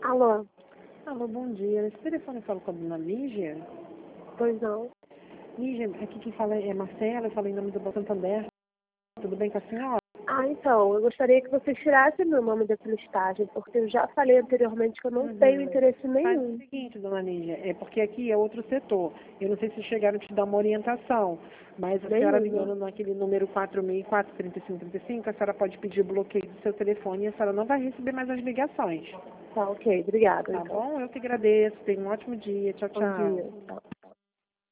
Alô? Alô, bom dia. Esse telefone eu falo com a dona Lígia. Pois não. Lígia, aqui quem fala é Marcela, eu falo em nome do Banco Santander. Tudo bem com a senhora? Então, eu gostaria que você tirasse meu nome dessa listagem, porque eu já falei anteriormente que eu não tenho interesse Faz nenhum. o seguinte, dona Lígia, é porque aqui é outro setor. Eu não sei se chegaram a te dar uma orientação, mas a senhora Nenhuma. ligando naquele número 4004-3535, a senhora pode pedir bloqueio do seu telefone e a senhora não vai receber mais as ligações. Tá, ok. Obrigada, Tá então. bom? Eu que agradeço. Tenha um ótimo dia. Tchau, Bom tchau. dia. Tchau.